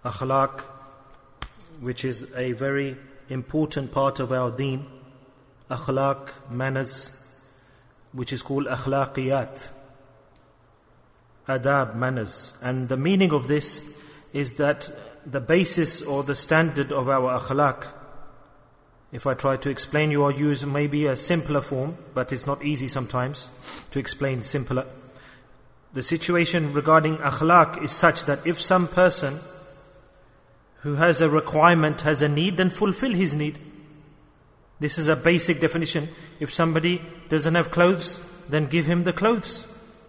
Akhlaq, which is a very important part of our deen. Akhlaq, manners, which is called akhlaqiyat, adab, manners. And the meaning of this is that the basis or the standard of our akhlaq, if I try to explain you or use maybe a simpler form, but it's not easy sometimes to explain simpler. The situation regarding akhlaq is such that if some person who has a requirement, has a need, then fulfill his need. This is a basic definition. If somebody doesn't have clothes, then give him the clothes.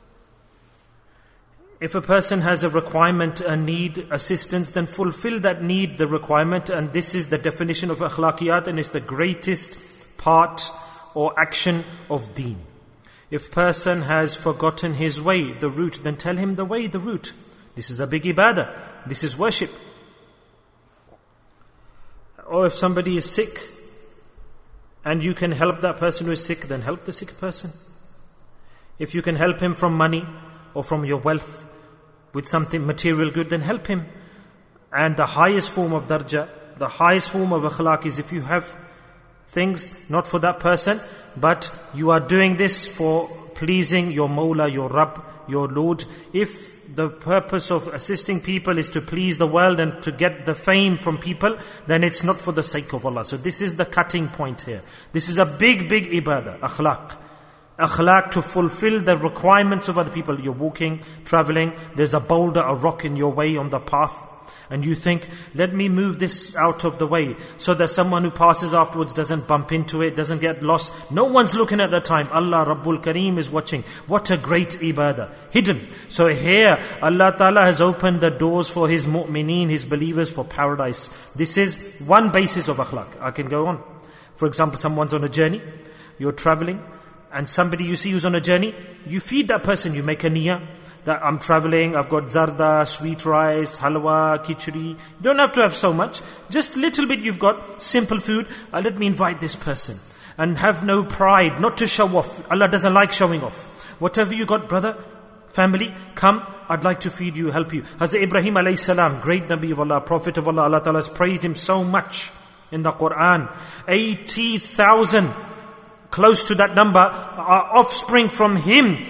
If a person has a requirement, a need, assistance, then fulfill that need, the requirement. And this is the definition of akhlaqiyat, and it's the greatest part or action of deen. If person has forgotten his way, the route, then tell him the way, the route. This is a big ibadah. This is worship. Or if somebody is sick and you can help that person who is sick, then help the sick person. If you can help him from money or from your wealth with something material good, then help him. And the highest form of darja, the highest form of akhlaq is if you have things not for that person, but you are doing this for pleasing your Mawla, your Rabb, your Lord. If the purpose of assisting people is to please the world and to get the fame from people, then it's not for the sake of Allah. So this is the cutting point here. This is a big, big ibadah, akhlaq. Akhlaq, to fulfill the requirements of other people. You're walking, traveling, there's a boulder, a rock in your way on the path. And you think, let me move this out of the way so that someone who passes afterwards doesn't bump into it, doesn't get lost. No one's looking at the time. Allah Rabbul Kareem is watching. What a great ibadah. Hidden. So here, Allah Ta'ala has opened the doors for His mu'mineen, His believers, for paradise. This is one basis of akhlaq. I can go on. For example, someone's on a journey. You're traveling. And somebody you see who's on a journey, you feed that person. You make a niyyah. That I'm traveling, I've got zarda, sweet rice, halwa, khichdi. You don't have to have so much. Just little bit you've got, simple food. Let me invite this person. And have no pride, not to show off. Allah doesn't like showing off. Whatever you got, brother, family, come, I'd like to feed you, help you. Hazrat Ibrahim alayhi salam, great Nabi of Allah, Prophet of Allah, Allah Ta'ala has praised him so much in the Quran. 80,000, close to that number, are offspring from him,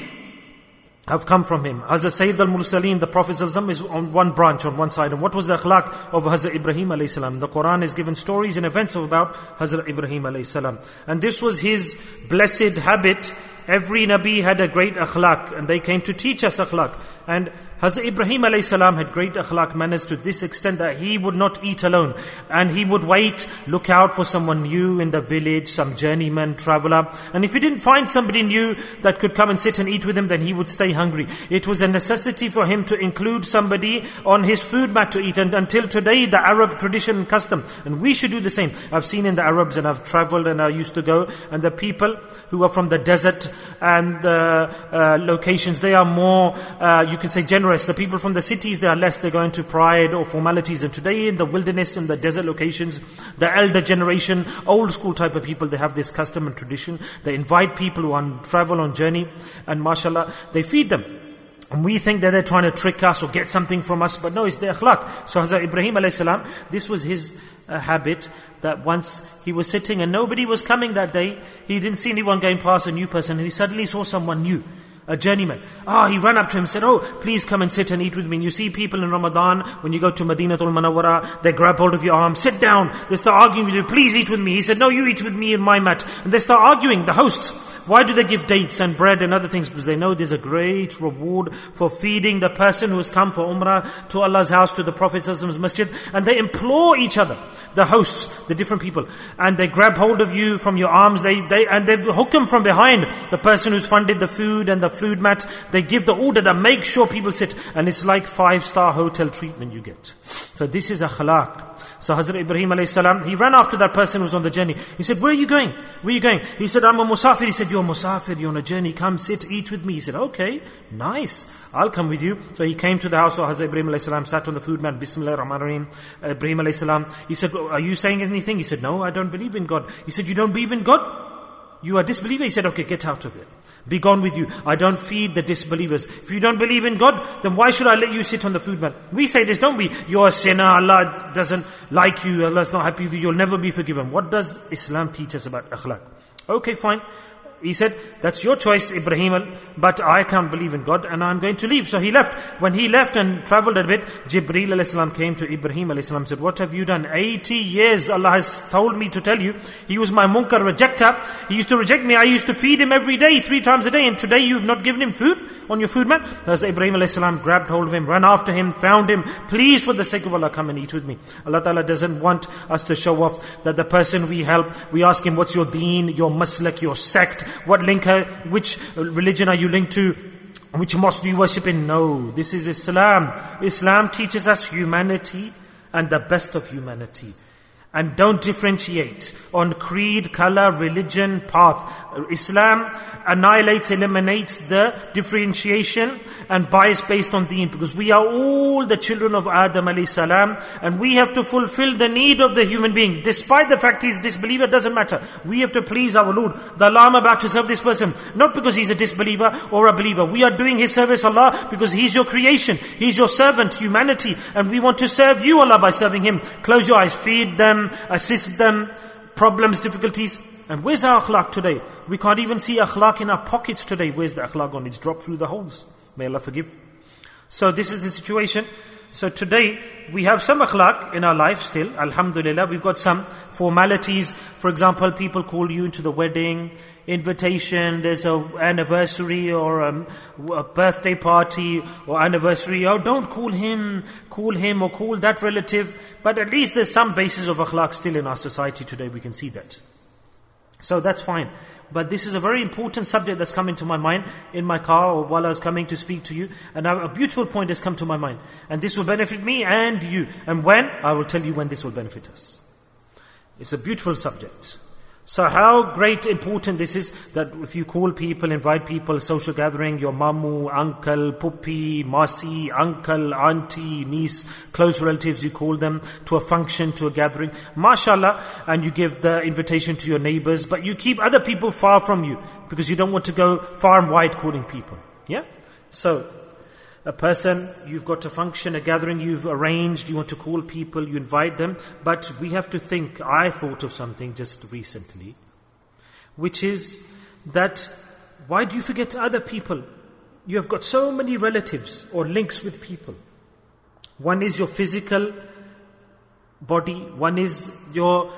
have come from him. Hazrat Sayyid al-Mursaleen, the Prophet ﷺ, is on one branch, on one side. And what was the akhlaq of Hazrat Ibrahim alayhi salam? The Quran is given stories and events about Hazrat Ibrahim alayhi salam. And this was his blessed habit. Every Nabi had a great akhlaq, and they came to teach us akhlaq. And Hazrat Ibrahim alayhi salam had great akhlaq manners to this extent that he would not eat alone. And he would wait, look out for someone new in the village, some journeyman, traveler. And if he didn't find somebody new that could come and sit and eat with him, then he would stay hungry. It was a necessity for him to include somebody on his food mat to eat. And until today, the Arab tradition and custom. And we should do the same. I've seen in the Arabs, and I've traveled and I used to go. And the people who are from the desert and the locations, they are more, you can say, generous. The people from the cities, they are less, they go into pride or formalities. And today in the wilderness, in the desert locations, the elder generation, old school type of people, they have this custom and tradition. They invite people who are on travel, on journey, and mashallah, they feed them. And we think that they're trying to trick us or get something from us, but no, it's the akhlaq. So Hazrat Ibrahim alayhi salam, this was his habit, that once he was sitting and nobody was coming that day, he didn't see anyone going past, a new person, and he suddenly saw someone new. A journeyman. He ran up to him and said, please come and sit and eat with me. And you see people in Ramadan, when you go to Madinatul Munawwara, they grab hold of your arm, sit down. They start arguing with you, please eat with me. He said, no, you eat with me in my mat. And they start arguing, the hosts. Why do they give dates and bread and other things? Because they know there's a great reward for feeding the person who has come for Umrah to Allah's house, to the Prophet's masjid. And they implore each other, the hosts, the different people. And they grab hold of you from your arms. They hook him from behind. The person who's funded the food and the food mat, they give the order that make sure people sit. And it's like 5-star hotel treatment you get. So this is akhlaq. So Hazrat Ibrahim alayhi salam, he ran after that person who was on the journey. He said, where are you going? Where are you going? He said, I'm a musafir. He said, you're a musafir, you're on a journey. Come, sit, eat with me. He said, okay, nice. I'll come with you. So he came to the house of Hazrat Ibrahim alayhi salam, sat on the food mat, Bismillah ar-Rahman ar-Rahim. Ibrahim alayhi salam, he said, are you saying anything? He said, no, I don't believe in God. He said, you don't believe in God? You are a disbeliever? He said, okay, get out of it. Be gone with you. I don't feed the disbelievers. If you don't believe in God, then why should I let you sit on the food mat? We say this, don't we? You're a sinner, Allah doesn't like you, Allah's not happy with you, you'll never be forgiven. What does Islam teach us about akhlaq? Okay, fine. He said, that's your choice, Ibrahim, but I can't believe in God and I'm going to leave. So he left. When he left and traveled a bit, Jibreel alayhi salam came to Ibrahim alayhi salam and said, what have you done? 80 years Allah has told me to tell you. He was my munkar rejecter. He used to reject me. I used to feed him every day, 3 times a day. And today you've not given him food on your food mat? As Ibrahim alayhi salam grabbed hold of him, ran after him, found him. Please, for the sake of Allah, come and eat with me. Allah Ta'ala doesn't want us to show off that the person we help, we ask him, what's your deen, your maslak, your sect, what link, which religion are you linked to? Which mosque do you worship in? No, this is Islam. Islam teaches us humanity and the best of humanity. And don't differentiate on creed, color, religion, path. Islam annihilates, eliminates the differentiation and bias based on deen, because we are all the children of Adam alayhi salam, and we have to fulfill the need of the human being. Despite the fact he's a disbeliever, doesn't matter. We have to please our Lord. The Allah, I'm about to serve this person, not because he's a disbeliever or a believer. We are doing his service, Allah, because he's your creation. He's your servant, humanity, and we want to serve you, Allah, by serving him. Close your eyes, feed them, assist them, problems, difficulties. And where's our akhlaq today? We can't even see akhlaq in our pockets today. Where's the akhlaq gone? It's dropped through the holes. May Allah forgive. So this is the situation. So today, we have some akhlaq in our life still. Alhamdulillah, we've got some formalities. For example, people call you into the wedding, invitation, there's an anniversary or a birthday party or anniversary. Oh, don't call him or call that relative. But at least there's some basis of akhlaq still in our society today. We can see that. So that's fine. But this is a very important subject that's come into my mind in my car or while I was coming to speak to you. And a beautiful point has come to my mind. And this will benefit me and you. And when? I will tell you when this will benefit us. It's a beautiful subject. So how great important this is, that if you call people, invite people, social gathering, your mamu, uncle, puppy, masi, uncle, auntie, niece, close relatives, you call them to a function, to a gathering, mashallah, and you give the invitation to your neighbors, but you keep other people far from you, because you don't want to go far and wide calling people. Yeah? So, a person, you've got a function, a gathering you've arranged, you want to call people, you invite them, but we have to think, I thought of something just recently, which is that, why do you forget other people? You have got so many relatives or links with people. One is your physical body, one is your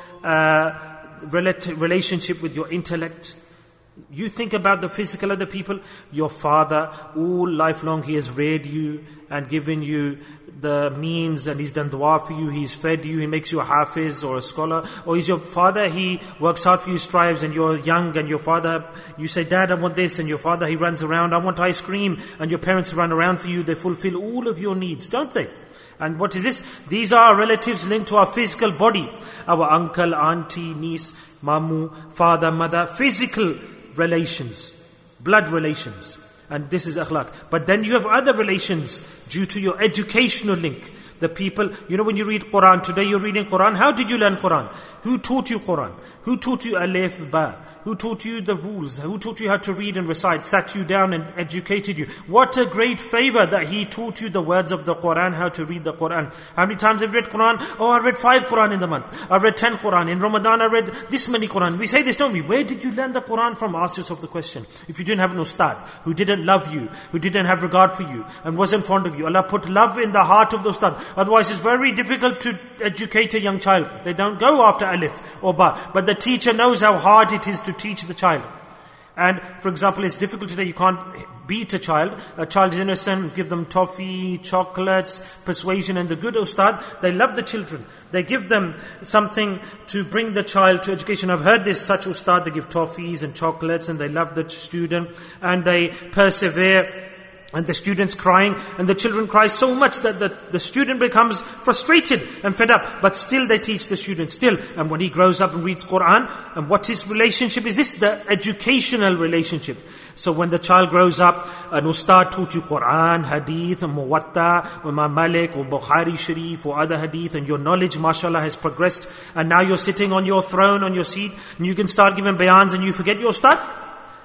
relationship with your intellect. You think about the physical other people. Your father, all lifelong he has reared you and given you the means, and he's done dua for you, he's fed you, he makes you a hafiz or a scholar. Or is your father, he works hard for you, strives, and you're young, and your father, you say, Dad, I want this, and your father, he runs around, I want ice cream, and your parents run around for you, they fulfill all of your needs, don't they? And what is this? These are relatives linked to our physical body. Our uncle, auntie, niece, mamu, father, mother, physical relations, blood relations. And this is akhlaq. But then you have other relations due to your educational link. The people, when you read Quran, today you're reading Quran, how did you learn Quran? Who taught you Quran? Who taught you Alif, Ba? Who taught you the rules? Who taught you how to read and recite? Sat you down and educated you. What a great favor that he taught you the words of the Quran, how to read the Quran. How many times have you read Quran? Oh, I read 5 Quran in the month. I read 10 Quran. In Ramadan I read this many Quran. We say this, don't we? Where did you learn the Quran from? Ask yourself the question. If you didn't have an ustad, who didn't love you, who didn't have regard for you, and wasn't fond of you, Allah put love in the heart of the ustad. Otherwise it's very difficult to educate a young child. They don't go after Alif or Ba. But the teacher knows how hard it is to teach the child. And for example, it's difficult today, you can't beat a child. A child is innocent, give them toffee, chocolates, persuasion, and the good ustad, they love the children. They give them something to bring the child to education. I've heard this, such ustad, they give toffees and chocolates, and they love the student, and they persevere. And the student's crying, and the children cry so much that the student becomes frustrated and fed up. But still they teach the student, still. And when he grows up and reads Quran, and what his relationship is this? The educational relationship. So when the child grows up, an ustad taught you Quran, Hadith, Muwatta, Imam Malik, or Bukhari Sharif, or other Hadith, and your knowledge, mashallah, has progressed. And now you're sitting on your throne, on your seat, and you can start giving bayans and you forget your ustad.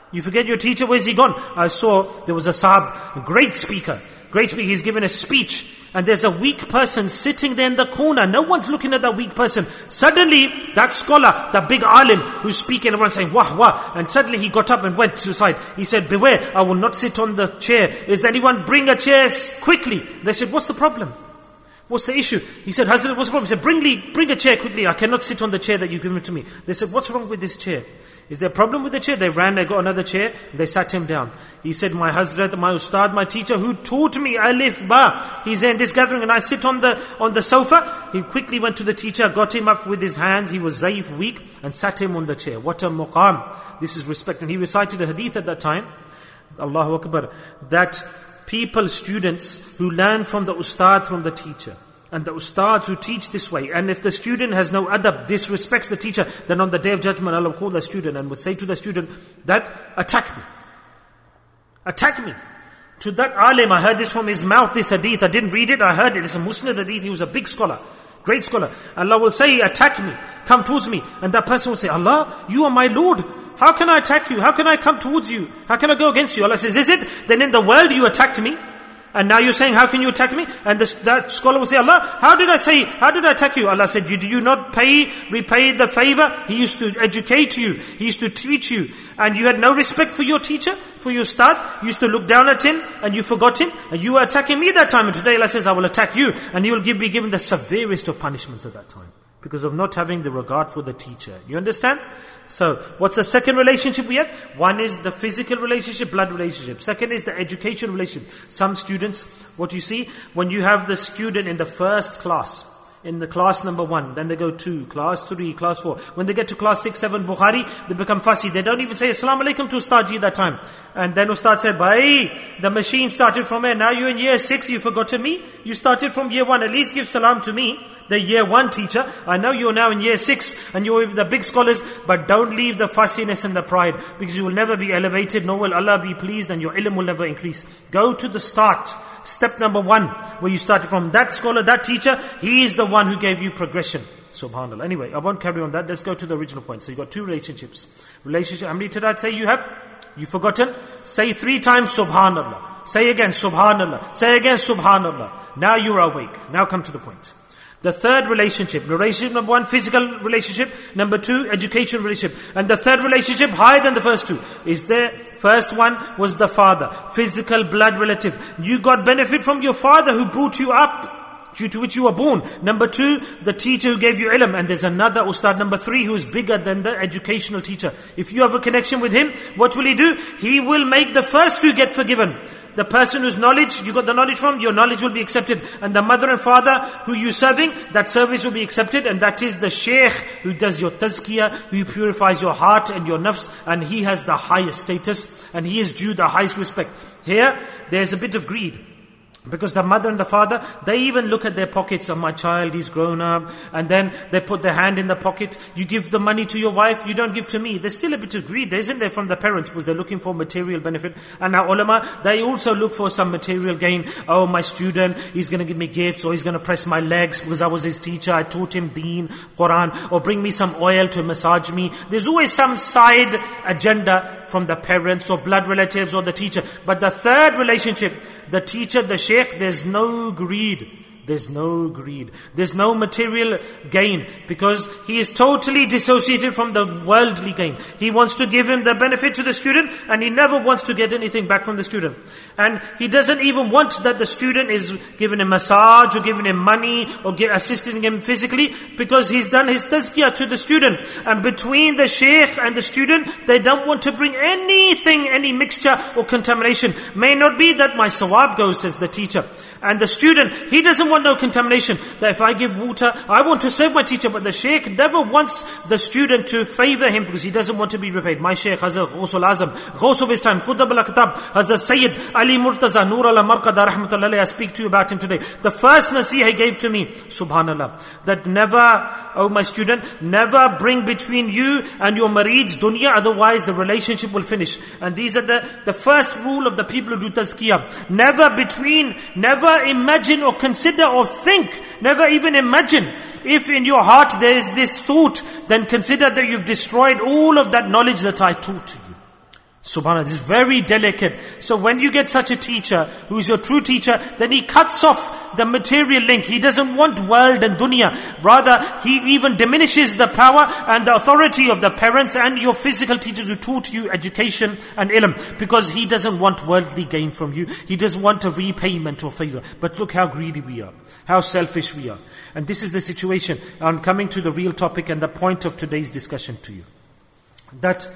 You forget your teacher, where's he gone? I saw there was a sahab, a great speaker. He's given a speech. And there's a weak person sitting there in the corner. No one's looking at that weak person. Suddenly, that scholar, that big alim who's speaking, everyone's saying, wah, wah. And suddenly he got up and went to the side. He said, beware, I will not sit on the chair. Is there anyone bring a chair quickly? They said, what's the problem? What's the issue? He said, Hazrat, what's the problem? He said, bring a chair quickly. I cannot sit on the chair that you've given to me. They said, what's wrong with this chair? Is there a problem with the chair? They ran, they got another chair, they sat him down. He said, my Hazrat, my Ustad, my teacher who taught me Alif Ba, he's in this gathering and I sit on the sofa. He quickly went to the teacher, got him up with his hands, he was zaif, weak, and sat him on the chair. What a muqam. This is respect. And he recited a hadith at that time, Allahu Akbar, that students who learn from the Ustad, from the teacher, and the ustads who teach this way, and if the student has no adab, disrespects the teacher, then on the day of judgment Allah will call the student and will say to the student that, attack me. Attack me. To that alim, I heard this from his mouth, this hadith, I didn't read it, I heard it, it's a Musnad hadith, he was a big scholar, great scholar. Allah will say, attack me, come towards me, and that person will say, Allah, you are my Lord, how can I attack you? How can I come towards you? How can I go against you? Allah says, is it? Then in the world you attacked me, and now you're saying, how can you attack me? And that scholar will say, Allah, how did I attack you? Allah said, did you not repay the favor? He used to educate you. He used to teach you. And you had no respect for your teacher, for your ustad. You used to look down at him, and you forgot him. And you were attacking me that time. And today Allah says, I will attack you. And you will be given the severest of punishments at that time. Because of not having the regard for the teacher. You understand? So, what's the second relationship we have? One is the physical relationship, blood relationship. Second is the education relationship. Some students, what you see, when you have the student in the first class, in the class number 1, then they go 2, class 3, class 4. When they get to class 6, 7, Bukhari, they become fussy. They don't even say Assalamu alaikum to Ustadji that time. And then Ustad said, Bhai, the machine started from here. Now you're in year 6, you forgotten me? You started from year 1, at least give salam to me. The year 1 teacher, I know you're now in year 6 and you're with the big scholars, but don't leave the fussiness and the pride, because you will never be elevated, nor will Allah be pleased, and your ilm will never increase. Go to the start, step number 1, where you started from. That scholar, that teacher, he is the one who gave you progression. Subhanallah. Anyway, I won't carry on that. Let's go to the original point. So you got 2 relationships. How many did I say you have? You've forgotten? Say 3 times Subhanallah. Say again Subhanallah. Say again Subhanallah. Now you're awake. Now come to the point. The third relationship number 1, physical relationship. Number 2, education relationship. And the third relationship, higher than the first 2, is there. First one was the father, physical blood relative. You got benefit from your father who brought you up, due to which you were born. Number 2, the teacher who gave you ilm. And there's another ustad, number 3, who is bigger than the educational teacher. If you have a connection with him, what will he do? He will make the first 2 get forgiven. The person whose knowledge, you got the knowledge from, your knowledge will be accepted. And the mother and father who you're serving, that service will be accepted. And that is the sheikh who does your tazkiyah, who purifies your heart and your nafs. And he has the highest status, and he is due the highest respect. Here, there's a bit of greed. Because the mother and the father, they even look at their pockets. My child, he's grown up. And then they put their hand in the pocket. You give the money to your wife, you don't give to me. There's still a bit of greed, isn't there, from the parents, because they're looking for material benefit. And now ulama, they also look for some material gain. Oh, my student, he's going to give me gifts, or he's going to press my legs because I was his teacher, I taught him deen, Quran, or bring me some oil to massage me. There's always some side agenda from the parents or blood relatives or the teacher. But the third relationship, the teacher, the sheikh, there's no greed. There's no greed. There's no material gain, because he is totally dissociated from the worldly gain. He wants to give him the benefit to the student, and he never wants to get anything back from the student. And he doesn't even want that the student is giving him massage or giving him money or assisting him physically, because he's done his tazkiyah to the student. And between the sheikh and the student, they don't want to bring anything, any mixture or contamination. May not be that my sawab goes, says the teacher. And the student, he doesn't want no contamination. That if I give water, I want to serve my teacher. But the sheikh never wants the student to favor him, because he doesn't want to be repaid. My sheikh, Hazrat Ghaus al-Azam, Ghaus of his time, Qutb al-Aqtab, Hazrat Sayyid Ali Murtaza, Nur al-Marqada, Rahmatullah alayhi, I speak to you about him today. The first nasihah he gave to me, subhanallah, that never, oh my student, never bring between you and your mareed's dunya, otherwise the relationship will finish. And these are the first rule of the people who do tazkiyah. Never imagine or consider or think, never even imagine. If in your heart there is this thought, then consider that you've destroyed all of that knowledge that I taught to you. Subhanallah, this is very delicate. So when you get such a teacher, who is your true teacher, then he cuts off the material link. He doesn't want world and dunya. Rather, he even diminishes the power and the authority of the parents and your physical teachers who taught you education and ilm. Because he doesn't want worldly gain from you. He doesn't want a repayment or favor. But look how greedy we are. How selfish we are. And this is the situation. I'm coming to the real topic and the point of today's discussion to you. That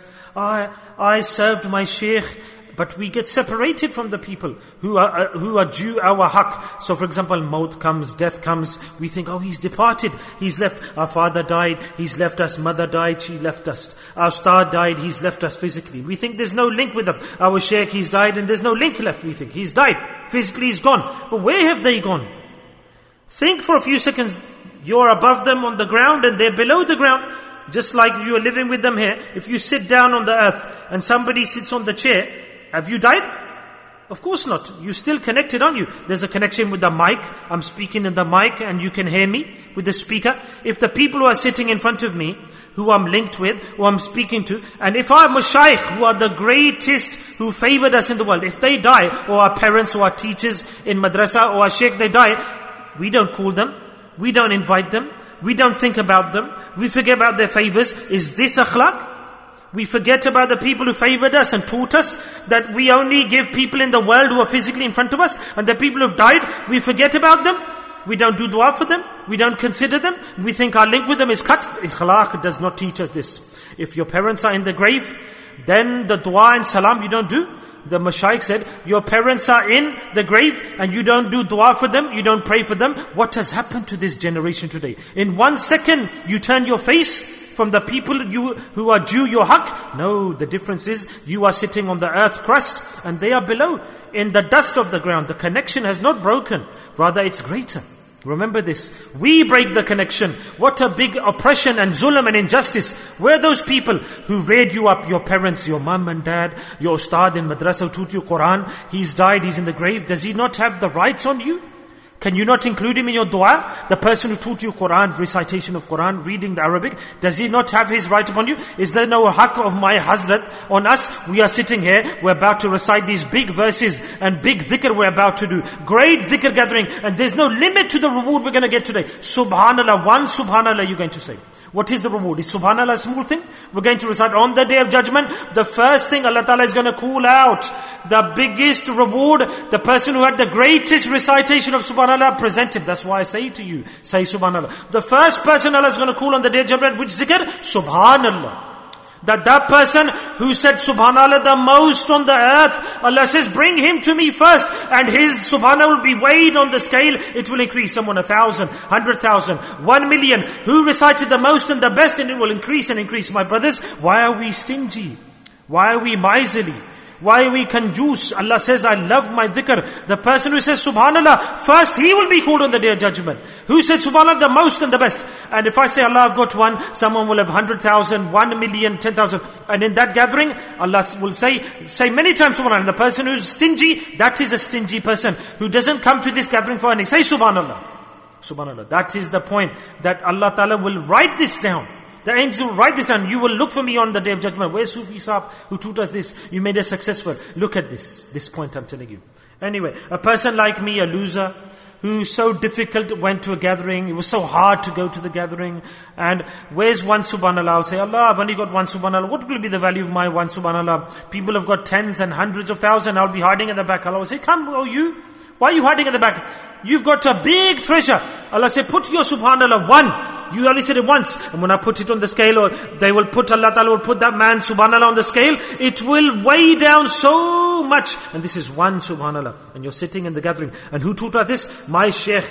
I served my shaykh, but we get separated from the people who are due our haqq. So for example, maut comes, death comes, we think, oh, he's departed, he's left. Our father died, he's left us. Mother died, she left us. Our star died, he's left us physically. We think there's no link with them. Our shaykh, he's died and there's no link left. We think he's died, physically he's gone. But where have they gone? Think for a few seconds. You're above them on the ground and they're below the ground. Just like you are living with them here. If you sit down on the earth and somebody sits on the chair, have you died? Of course not. You're still connected, aren't you? There's a connection with the mic. I'm speaking in the mic and you can hear me with the speaker. If the people who are sitting in front of me, who I'm linked with, who I'm speaking to, and if our mashayikh, who are the greatest who favored us in the world, if they die, or our parents or our teachers in madrasa or our shaykh, they die, we don't call them, we don't invite them, we don't think about them. We forget about their favors. Is this akhlaq? We forget about the people who favored us and taught us that we only give people in the world who are physically in front of us, and the people who've died, we forget about them. We don't do dua for them. We don't consider them. We think our link with them is cut. Akhlaq does not teach us this. If your parents are in the grave, then the dua and salam you don't do. The mashayikh said, your parents are in the grave and you don't do dua for them, you don't pray for them. What has happened to this generation today? In 1 second, you turn your face from the people who are due your haqq. No, the difference is you are sitting on the earth crust and they are below in the dust of the ground. The connection has not broken, rather it's greater. Remember this. We break the connection. What a big oppression and zulm and injustice. Where are those people who reared you up, your parents, your mum and dad, your ustad in madrasa who taught you Quran? He's died, he's in the grave. Does he not have the rights on you? Can you not include him in your dua? The person who taught you Quran, recitation of Quran, reading the Arabic, does he not have his right upon you? Is there no haqq of my Hazrat on us? We are sitting here, we're about to recite these big verses and big dhikr we're about to do. Great dhikr gathering, and there's no limit to the reward we're going to get today. Subhanallah, one Subhanallah you're going to say. What is the reward? Is Subhanallah a small thing? We're going to recite on the Day of Judgment. The first thing Allah Ta'ala is going to call out, the biggest reward, the person who had the greatest recitation of Subhanallah, present him. That's why I say to you, say Subhanallah. The first person Allah is going to call on the Day of Judgment, which zikr? Subhanallah. That person who said Subhanallah the most on the earth, Allah says, bring him to me first, and his Subhanallah will be weighed on the scale. It will increase. Someone 1,000, 100,000, 1 million. Who recited the most and the best, and it will increase and increase. My brothers, why are we stingy? Why are we miserly? Why are we conjuice? Allah says, I love my dhikr. The person who says Subhanallah, first he will be called on the Day of Judgment. Who said Subhanallah the most and the best? And if I say Allah, I've got one, someone will have 100,000, 1 million, 10,000. And in that gathering, Allah will say many times Subhanallah. And the person who's stingy, that is a stingy person who doesn't come to this gathering for anything. Say Subhanallah. Subhanallah. That is the point, that Allah Ta'ala will write this down. The angels will write this down. You will look for me on the Day of Judgment. Where's Sufi Sahib who taught us this? You made us successful. Look at this point I'm telling you. Anyway, a person like me, a loser, who so difficult went to a gathering. It was so hard to go to the gathering. And where's one Subhanallah? I'll say, Allah, I've only got one Subhanallah. What will be the value of my one Subhanallah? People have got tens and hundreds of thousands. I'll be hiding at the back. Allah will say, come, oh you. Why are you hiding at the back? You've got a big treasure. Allah said, put your Subhanallah one. You only said it once. And when I put it on the scale, or they will put, Allah Ta'ala will put that man Subhanallah on the scale, it will weigh down so much. And this is one Subhanallah. And you're sitting in the gathering. And who taught us this? My Shaykh,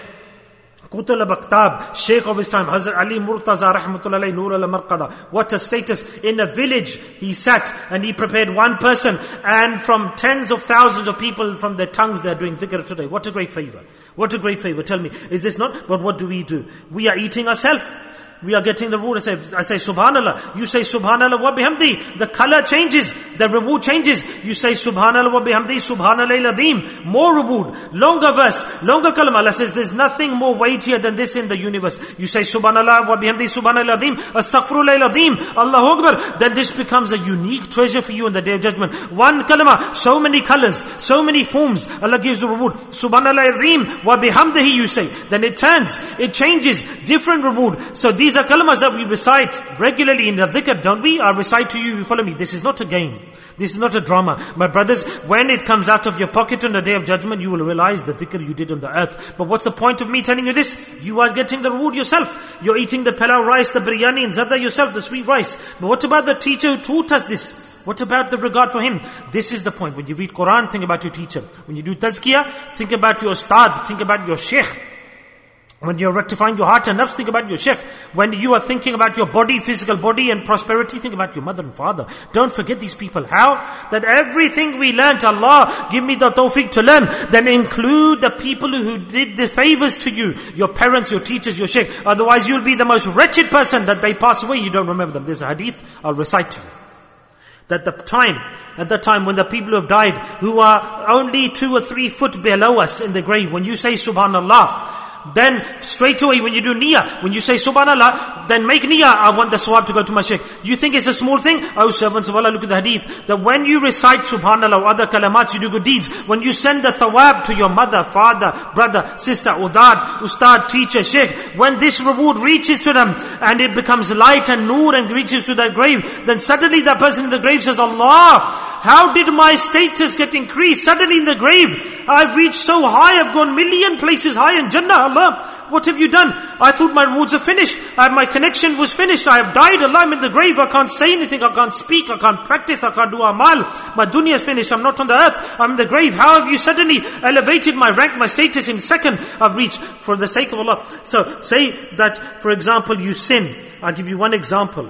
Qutb al-Baqtab, Shaykh of his time, Hazrat Ali Murtaza Rahmatullahi Nur al-Marqada. What a status. In a village, he sat and he prepared one person. And from tens of thousands of people, from their tongues, they're doing dhikr today. What a great favor. What a great favor. Tell me, is this not? But what do? We are eating ourselves. we are getting the reward. I say Subhanallah. You say Subhanallah wa bihamdi. The color changes. The reward changes. You say Subhanallah wa bihamdi. Subhanallah al-Azim. More reward. Longer verse. Longer kalama. Allah says there's nothing more weightier than this in the universe. You say Subhanallah wa bihamdi. Subhanallah al-Azim. Astaghfirullah al-Azim. Allahu Akbar. Then this becomes a unique treasure for you on the Day of Judgment. One kalama. So many colors. So many forms. Allah gives the reward. Subhanallah al-Azim wa bihamdihi you say. Then it turns. It changes. Different reward. So these are kalamas that we recite regularly in the dhikr, don't we? I recite to you, you follow me. This is not a game. This is not a drama. My brothers, when it comes out of your pocket on the Day of Judgment, you will realize the dhikr you did on the earth. But what's the point of me telling you this? You are getting the reward yourself. You're eating the pilau rice, the biryani and zarda yourself, the sweet rice. But what about the teacher who taught us this? What about the regard for him? This is the point. When you read Quran, think about your teacher. When you do tazkiyah, think about your ustad, think about your sheikh. When you're rectifying your heart and nafs, think about your sheikh. When you are thinking about your body, physical body and prosperity, think about your mother and father. Don't forget these people. How? That everything we learnt, Allah, give me the tawfiq to learn. Then include the people who did the favors to you. Your parents, your teachers, your sheikh. Otherwise you'll be the most wretched person that they pass away. You don't remember them. There's a hadith I'll recite to you. That at the time when the people who have died, who are only 2 or 3 foot below us in the grave, when you say Subhanallah, then straight away when you do niyyah, when you say Subhanallah, then make niyyah, I want the sawab to go to my shaykh. You think it's a small thing? Oh servants of Allah, look at the hadith. That when you recite Subhanallah or other kalamats, you do good deeds. When you send the thawab to your mother, father, brother, sister, ustad, teacher, shaykh, when this reward reaches to them and it becomes light and noor and reaches to their grave, then suddenly that person in the grave says, Allah, how did my status get increased suddenly in the grave? I've reached so high, I've gone million places high in Jannah. Allah, what have you done? I thought my rewards are finished. My connection was finished. I have died. Allah, I'm in the grave. I can't say anything. I can't speak. I can't practice. I can't do amal. My dunya is finished. I'm not on the earth. I'm in the grave. How have you suddenly elevated my rank, my status in second? I've reached for the sake of Allah. So say that, for example, you sin. I'll give you one example.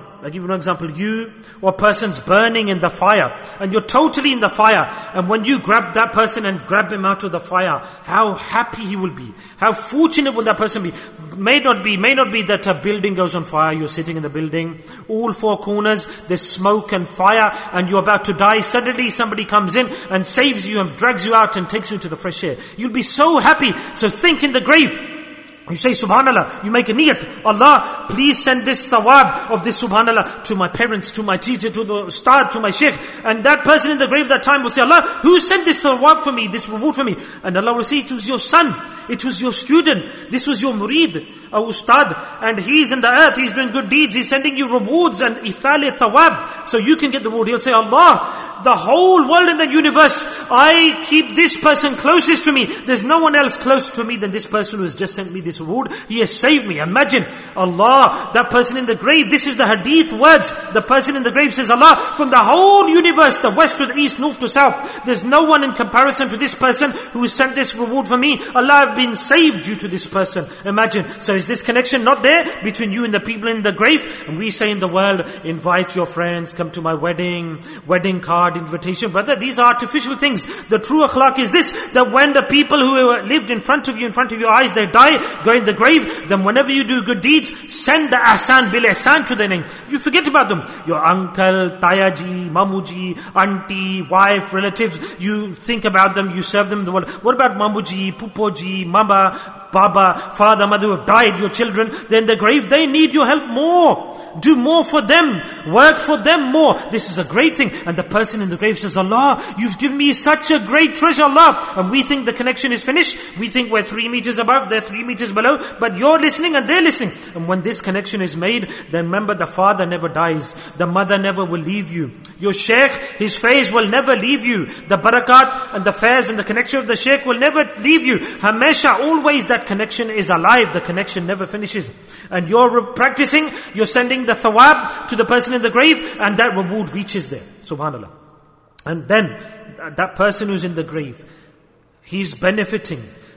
You or a person's burning in the fire and you're totally in the fire, and when you grab that person and grab him out of the fire, how happy he will be. How fortunate will that person be. May not be that a building goes on fire, you're sitting in the building, all 4 corners, there's smoke and fire and you're about to die. Suddenly somebody comes in and saves you and drags you out and takes you into the fresh air. You'll be so happy. So think in the grave. You say Subhanallah, you make a niyat. Allah, please send this thawab of this Subhanallah to my parents, to my teacher, to the ustad, to my sheikh. And that person in the grave that time will say, Allah, who sent this thawab for me, this reward for me? And Allah will say, it was your son, it was your student, this was your murid, or ustad, and he's in the earth, he's doing good deeds, he's sending you rewards and ithali thawab, so you can get the reward. He'll say, Allah, the whole world in the universe, I keep this person closest to me. There's no one else closer to me than this person who has just sent me this reward. He has saved me. Imagine, Allah, that person in the grave, this is the hadith words. The person in the grave says, Allah, from the whole universe, the west to the east, north to south, there's no one in comparison to this person who has sent this reward for me. Allah, I've been saved due to this person. Imagine. So is this connection not there between you and the people in the grave? And we say in the world, invite your friends, come to my wedding card, invitation. Brother, these are artificial things. The true akhlaq is this, that when the people who lived in front of you, in front of your eyes, they die, go in the grave, then whenever you do good deeds, send the ahsan bil ihsan to their name. You forget about them. Your uncle, tayaji, mamuji, auntie, wife, relatives, you think about them, you serve them the world. What about mamuji, pupoji, mama, baba, father, mother who have died, your children? They're in the grave, they need your help more. Do more for them. Work for them more. This is a great thing. And the person in the grave says, Allah, you've given me such a great treasure, Allah. And we think the connection is finished. We think we're 3 meters above, they're 3 meters below. But you're listening and they're listening. And when this connection is made, then remember the father never dies. The mother never will leave you. Your shaykh, his face will never leave you. The barakat and the fairs and the connection of the shaykh will never leave you. Hamesha, always that connection is alive. The connection never finishes. And you're practicing, you're sending the thawab to the person in the grave, and that reward reaches there. Subhanallah. And then that person who's in the grave, he's benefiting.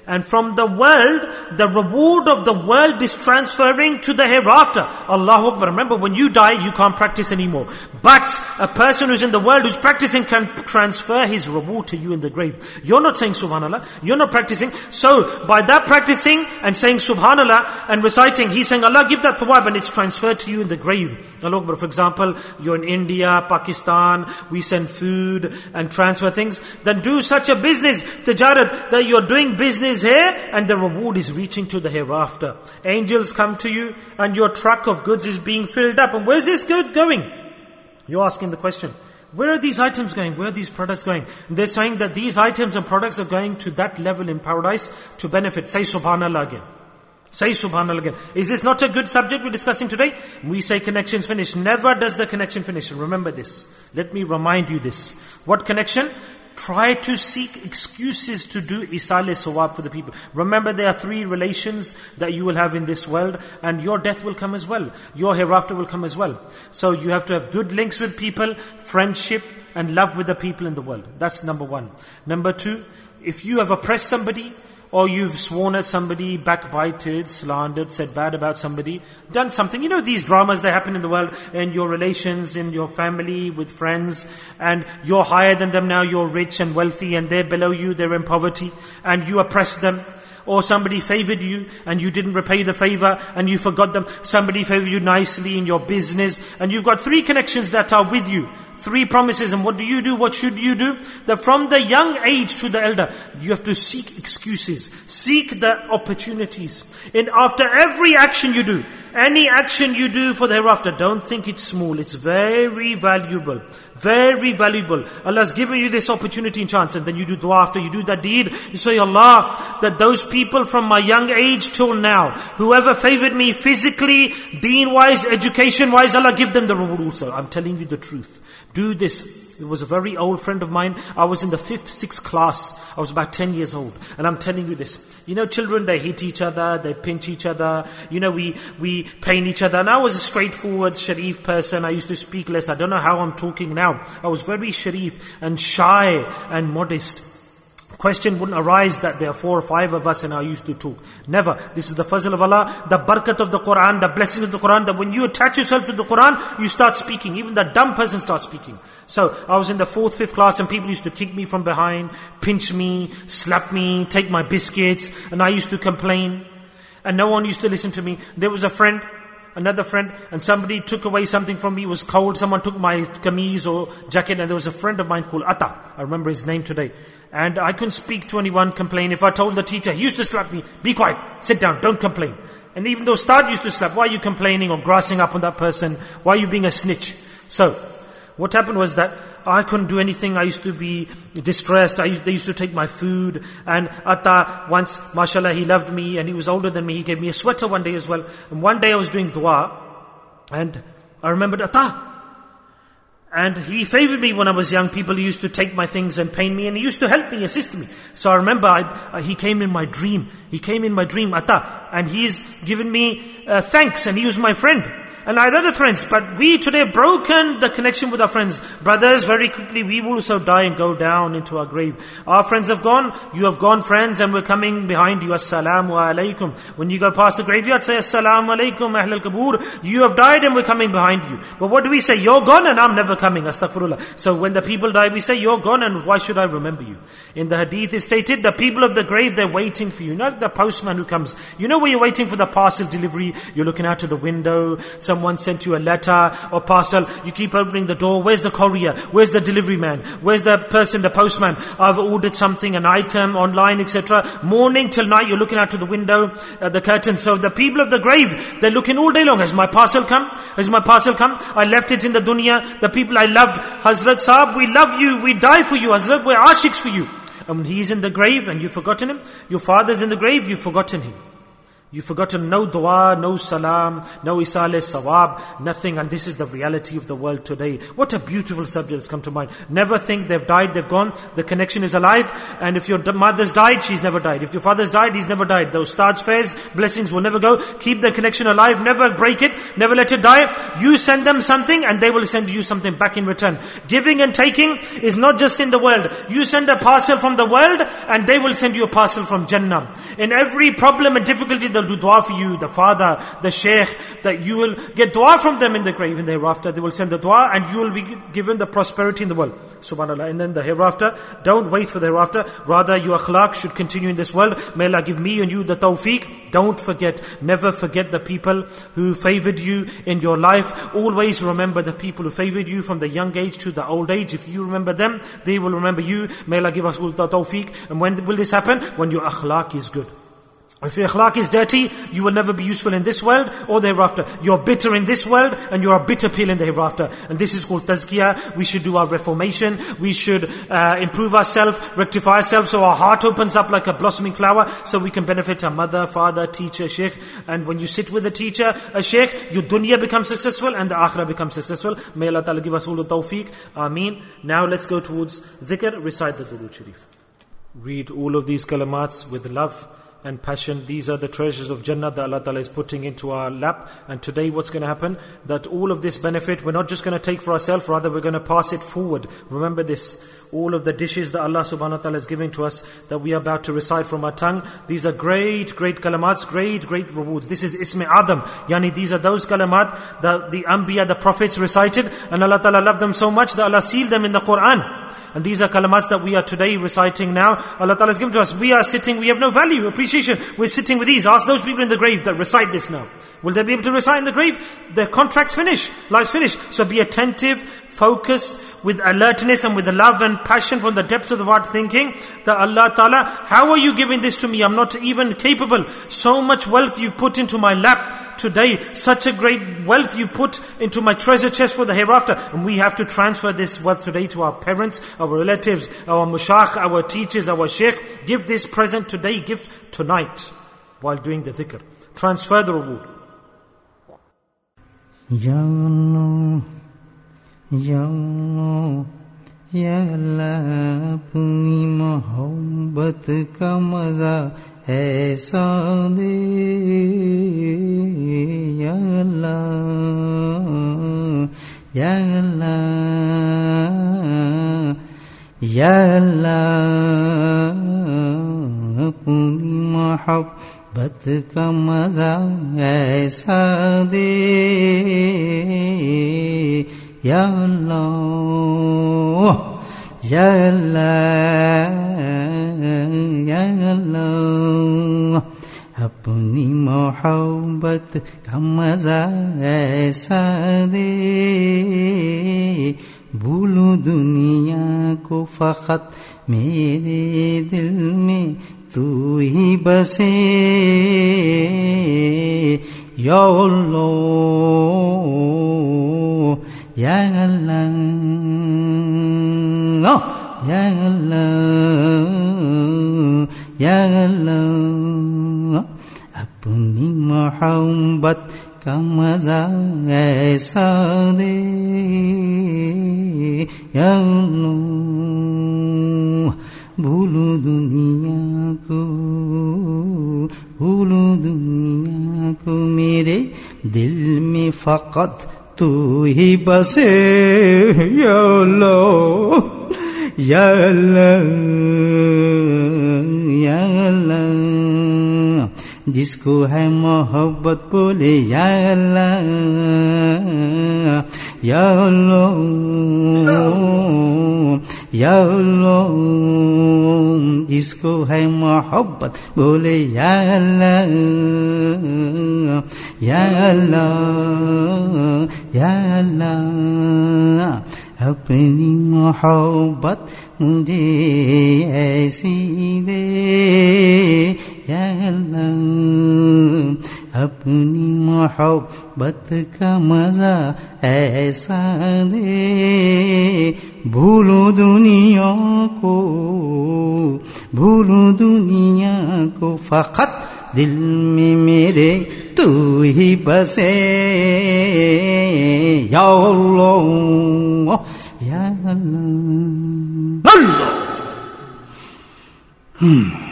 And from the world, the reward of the world is transferring to the hereafter. Allahu Akbar. Remember, when you die, you can't practice anymore. But a person who's in the world, who's practicing, can transfer his reward to you in the grave. You're not saying Subhanallah. You're not practicing. So, by that practicing and saying Subhanallah and reciting, he's saying, Allah give that thawab, and it's transferred to you in the grave. Allahu Akbar. For example, you're in India, Pakistan, we send food and transfer things. Then do such a business, tijarat, that you're doing business here and the reward is reaching to the hereafter. Angels come to you and your truck of goods is being filled up. And where's this good going? You're asking the question. Where are these items going? Where are these products going? They're saying that these items and products are going to that level in paradise to benefit. Say Subhanallah again. Say Subhanallah again. Is this not a good subject we're discussing today? We say connection's finished. Never does the connection finish. Remember this. Let me remind you this. What connection? Try to seek excuses to do isale sawab for the people. Remember, there are 3 relations that you will have in this world, and your death will come as well. Your hereafter will come as well. So you have to have good links with people, friendship, and love with the people in the world. That's number 1. Number 2, if you have oppressed somebody, or you've sworn at somebody, backbited, slandered, said bad about somebody, done something. You know these dramas that happen in the world, in your relations, in your family, with friends, and you're higher than them now, you're rich and wealthy, and they're below you, they're in poverty, and you oppress them. Or somebody favored you, and you didn't repay the favor, and you forgot them. Somebody favored you nicely in your business, and you've got 3 connections that are with you. 3 promises, and what do you do? What should you do? That from the young age to the elder, you have to seek excuses, seek the opportunities. And after every action you do, any action you do for the hereafter, don't think it's small. It's very valuable. Very valuable. Allah's given you this opportunity and chance, and then you do dua after you do that deed. You say, Allah, that those people from my young age till now, whoever favored me physically, deen-wise, education-wise, Allah give them the reward also. I'm telling you the truth. Do this. It was a very old friend of mine. I was in the 5th, 6th class. I was about 10 years old. And I'm telling you this. You know, children, they hit each other, they pinch each other. You know, we pain each other. And I was a straightforward, sharif person. I used to speak less. I don't know how I'm talking now. I was very sharif and shy and modest. Question wouldn't arise that there are 4 or 5 of us and I used to talk. Never. This is the fazl of Allah, the barakat of the Quran, the blessing of the Quran, that when you attach yourself to the Quran, you start speaking. Even the dumb person starts speaking. So, I was in the 4th, 5th class and people used to kick me from behind, pinch me, slap me, take my biscuits, and I used to complain. And no one used to listen to me. There was a friend, another friend, and somebody took away something from me. It was cold. Someone took my kameez or jacket, and there was a friend of mine called Atta. I remember his name today. And I couldn't speak to anyone, complain. If I told the teacher, he used to slap me, be quiet, sit down, don't complain. And even though Ustad used to slap, why are you complaining or grassing up on that person? Why are you being a snitch? So, what happened was that I couldn't do anything. I used to be distressed. They used to take my food. And Atta, once, mashallah, he loved me and he was older than me. He gave me a sweater one day as well. And one day I was doing dua and I remembered Atta. And he favored me when I was young. People used to take my things and pain me, and he used to help me, assist me. So I remember he came in my dream. He came in my dream, Atta, and he's given me thanks, and he was my friend. And I had other friends, but we today have broken the connection with our friends. Brothers, very quickly, we will also die and go down into our grave. Our friends have gone, you have gone, friends, and we're coming behind you. Assalamu alaikum. When you go past the graveyard, say Assalamu alaikum, ahl al-kabur. You have died and we're coming behind you. But what do we say? You're gone and I'm never coming. Astaghfirullah. So when the people die, we say, you're gone and why should I remember you? In the hadith is stated, the people of the grave, they're waiting for you. Not the postman who comes. You know where you're waiting for the parcel delivery, you're looking out to the window, someone sent you a letter or parcel, you keep opening the door, where's the courier, where's the delivery man, where's the person, the postman, I've ordered something, an item online, etc. Morning till night you're looking out to the window, the curtain. So the people of the grave, they're looking all day long, has my parcel come? Has my parcel come? I left it in the dunya, the people I loved, Hazrat Sahab, we love you, we die for you, Hazrat, we're ashiks for you. And when he's in the grave and you've forgotten him, your father's in the grave, you've forgotten him. You've forgotten no dua, no salam, no isale sawab, nothing. And this is the reality of the world today. What a beautiful subject has come to mind. Never think they've died, they've gone. The connection is alive. And if your mother's died, she's never died. If your father's died, he's never died. Those Ustad's fairs, blessings will never go. Keep the connection alive. Never break it. Never let it die. You send them something and they will send you something back in return. Giving and taking is not just in the world. You send a parcel from the world and they will send you a parcel from Jannah. In every problem and difficulty, they'll do dua for you, the father, the sheikh, that you will get dua from them in the grave, in the hereafter. They will send the dua and you will be given the prosperity in the world. Subhanallah. And then the hereafter, don't wait for the hereafter. Rather, your akhlaq should continue in this world. May Allah give me and you the tawfiq. Don't forget, never forget the people who favored you in your life. Always remember the people who favored you from the young age to the old age. If you remember them, they will remember you. May Allah give us all the tawfiq. And when will this happen? When your akhlaq is good. If your akhlaq is dirty, you will never be useful in this world or the hereafter. You're bitter in this world and you're a bitter pill in the hereafter. And this is called tazkiyah. We should do our reformation. We should improve ourselves, rectify ourselves so our heart opens up like a blossoming flower so we can benefit our mother, father, teacher, sheikh. And when you sit with a teacher, a sheikh, your dunya becomes successful and the akhirah becomes successful. May Allah Ta'ala give us all the tawfiq. Ameen. Now let's go towards dhikr. Recite the Durood Sharif. Read all of these kalamats with love and passion. These are the treasures of Jannah that Allah Ta'ala is putting into our lap. And today what's going to happen? That all of this benefit, we're not just going to take for ourselves, rather we're going to pass it forward. Remember this. All of the dishes that Allah Subhanahu Wa Ta'ala is giving to us, that we are about to recite from our tongue, these are great, great kalamats, great, great rewards. This is Ism Adam. Yani these are those kalamat that the Anbiya, the Prophets recited, and Allah Ta'ala loved them so much that Allah sealed them in the Quran. And these are kalamats that we are today reciting now. Allah Ta'ala has given to us. We are sitting, we have no value, appreciation. We're sitting with these. Ask those people in the grave that recite this now. Will they be able to recite in the grave? Their contract's finished. Life's finished. So be attentive, focus, with alertness and with the love and passion from the depths of the heart, thinking that Allah Ta'ala, how are you giving this to me? I'm not even capable. So much wealth you've put into my lap today, such a great wealth you've put into my treasure chest for the hereafter. And we have to transfer this wealth today to our parents, our relatives, our mushakh, our teachers, our sheikh. Give this present today, give tonight while doing the dhikr. Transfer the reward. Ya Allah, Ya Allah, Ya Allah, apni mohabbat ka maza ایسا دے یا اللہ یا اللہ یا اللہ اپنی محبت کا مزہ ایسا دے یا اللہ یا اللہ یا اللہ اپنی محبت کا مزہ ایسا دے بھولو دنیا کو فقط میرے دل میں تو ہی بسے یا اللہ یا اللہ یا اللہ یا اللہ اپنی محبت کا مزہ ایسا دے یا اللہ بھولو دنیا کو بھولو دنیا کو میرے دل میں فقط تو ہی بسے یا اللہ یا اللہ یا اللہ جس کو ہے محبت بولے یا اللہ یا اللہ یا اللہ جس کو ہے محبت بولے یا اللہ یا اللہ یا اللہ اپنی محبت مجھے ایسی دے یا اللہ اپنی محبت کا مزہ ایسا دے بھولو دنیا کو بھولو دنیا کو فقط دل میں میرے تو ہی بسے یا اللہ یا اللہ.